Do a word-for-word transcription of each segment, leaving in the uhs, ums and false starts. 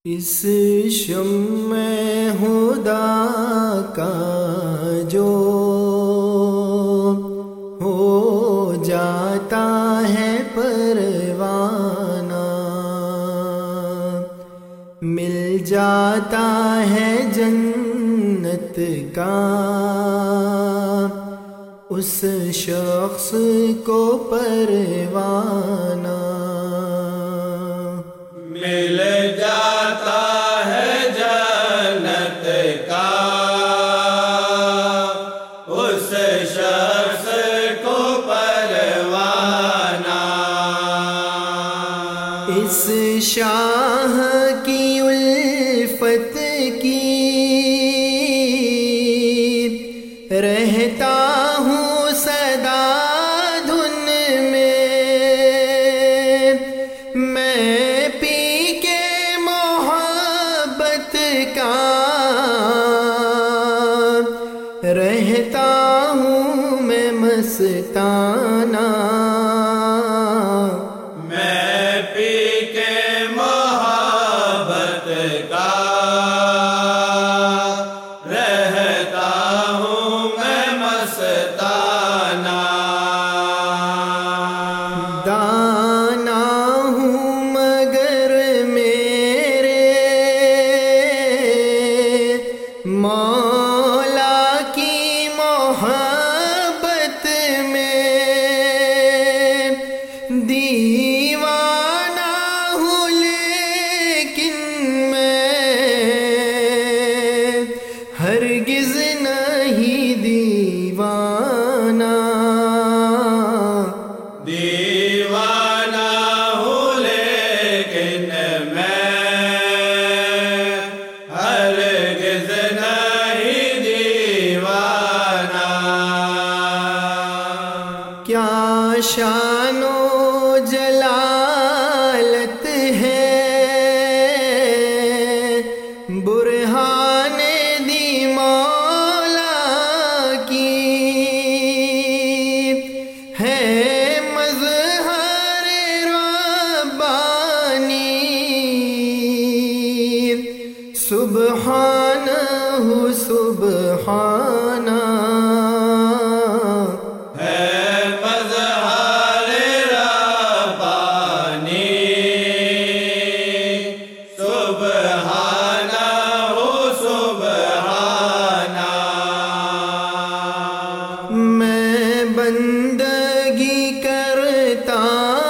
اس شمع ہدا کا جو ہو جاتا ہے پروانہ، مل جاتا ہے جنت کا اس شخص کو پروانہ، مل جاتا ہے جنت کا اس شخص کو پروانہ۔ اس شاہ کی الفت کی رہتا ہوں صدا دھن میں، میں پی کے محبت کا رہتا ہوں میں مستانہ، میں پی کے محبت کا رہتا ہوں میں مستانہ۔ دانا ہوں مگر میرے مولا کی محبت میں، دیوانہ ہوں لیکن میں ہرگز نہیں دیوانہ، دیوانہ ہوں لیکن میں ہرگز نہیں دیوانہ۔ کیا شان و جلالت ہے برہان دی مولا کی، ہے مظہر ربانی سبحانہ سبحانہ، ہے مظہر ربانی سبحانہ سبحانہ۔ میں بندگی کرتا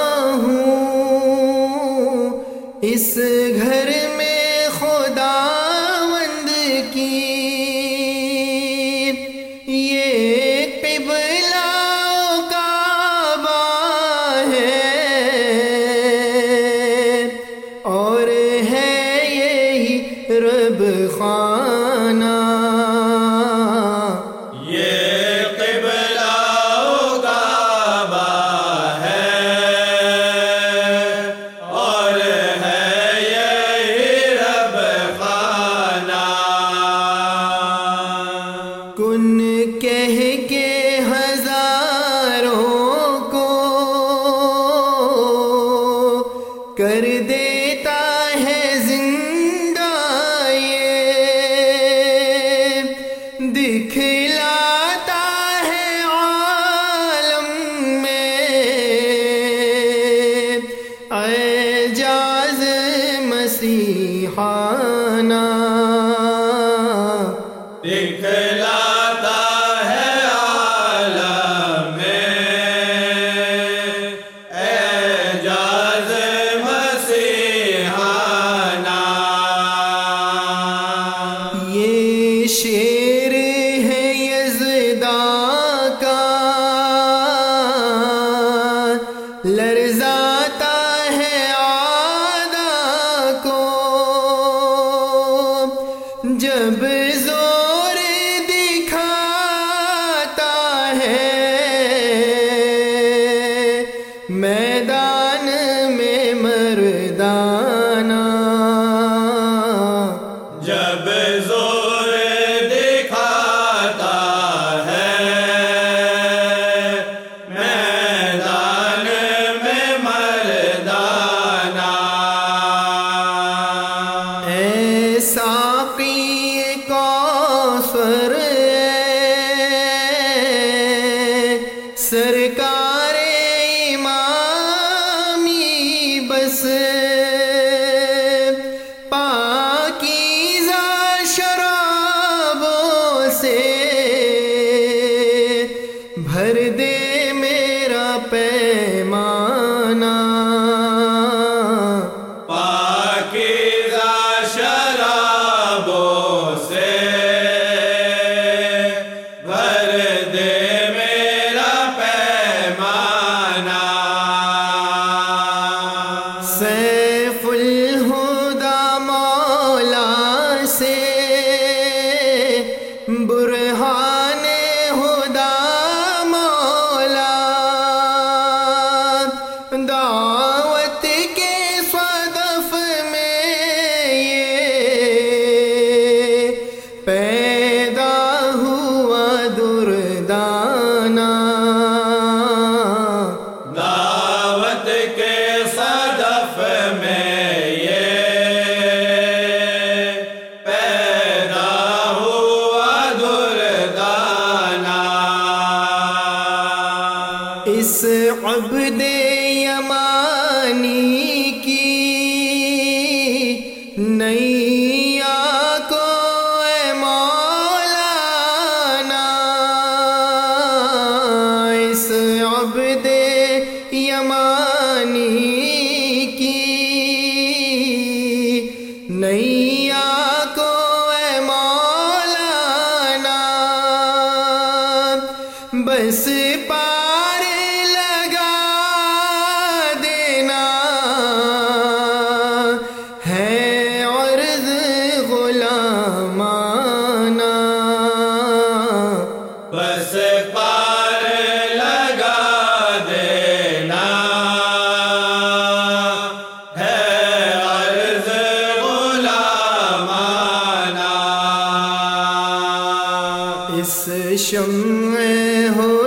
ہوں اس گھر میں خداوند کی، یہ قبلہ کعبہ ہے اور ہے یہی رب خانہ، یہ قبلہ کعبہ ہے اور ہے یہی رب خانہ۔ کن کہہ کے ہزاروں کو کر دیتا ہے زندہ، یہ دکھلاتا ہے عالم میں اعجاز مسیحانہ، دکھلاتا ہے عالم میں اعجاز مسیحانہ۔ یہ شیر ہے یزدا کا لرزاتا ہے عادا کو، جب زور دکھاتا ہے میدان میں مردانہ، جب زور دکھاتا ہے میدان میں مردانہ۔ ساقی کوثر سرکار امامی بس پاکیزہ شرابوں سے بھر دے میرا پیمانہ سیف الہدی مولا سے برہان ہدی مولا دعوت کے صدف میں یہ پیدا ہوا دردانہ دعوت کے صدف میں یہ پیدا ہوا دردانہ اس عبد یمانی کی نیا کو اے مولانا اس عبد یمانی کی نیا کو اے مولانا بس پار لگا دینا ہے عرض غلامانہ بس پار لگا دینا ہے عرض غلامانہ اس شمع ہو